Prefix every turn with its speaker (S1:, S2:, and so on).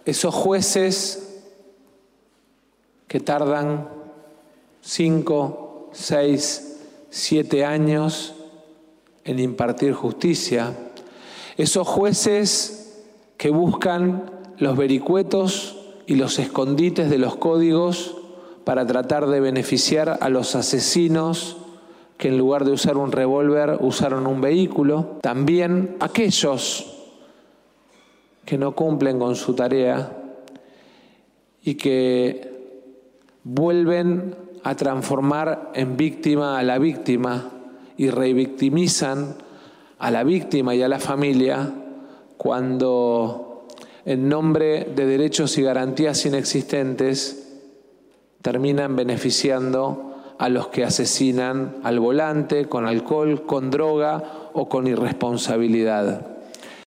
S1: Esos jueces que tardan 5, 6, 7 años en impartir justicia. Esos jueces que buscan los vericuetos y los escondites de los códigos para tratar de beneficiar a los asesinos que en lugar de usar un revólver usaron un vehículo. También aquellos que no cumplen con su tarea y que vuelven a transformar en víctima a la víctima y revictimizan a la víctima y a la familia cuando, en nombre de derechos y garantías inexistentes, terminan beneficiando a los que asesinan al volante, con alcohol, con droga o con irresponsabilidad.